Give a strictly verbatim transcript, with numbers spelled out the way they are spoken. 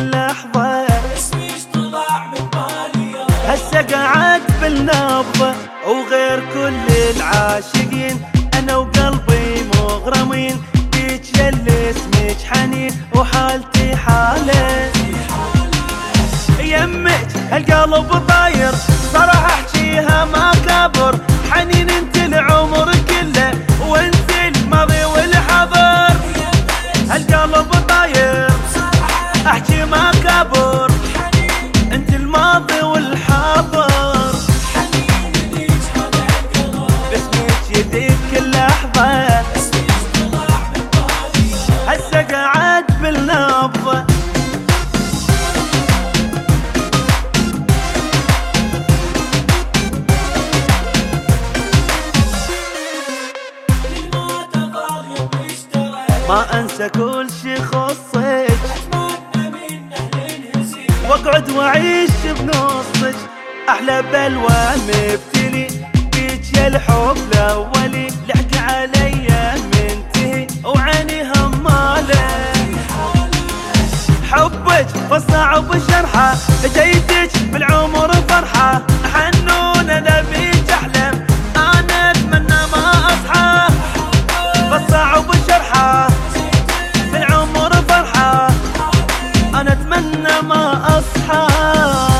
كل لحظة، اسمي ايش طلع من بالي هسه قاعد بالنبضة وغير كل العاشقين، انا وقلبي مغرمين بيك يا اللي اسمك حنين وحالتي حالة يمك القلب طاير صراحة احكيها ما كبر، حنين انت العمر كله وانت الماضي والحاضر، القلب طاير احكي ما كبر، انت الماضي والحاضر، باسمك يديك كل لحظة، هسه قاعد بالنبضة. ما انسى كل شي خصك واقعد واعيش بنصك، احلى بلوى مبتلي بيك يا الحب الاولي، لحق علي منتهي وعيني هماله، حبك فصعب شرحه لقيتك بالعمر فرحه، حنون انا بيك احلم انا اتمنى ما اصحى، فصعب شرحه بالعمر فرحه انا اتمنى ما اصحى.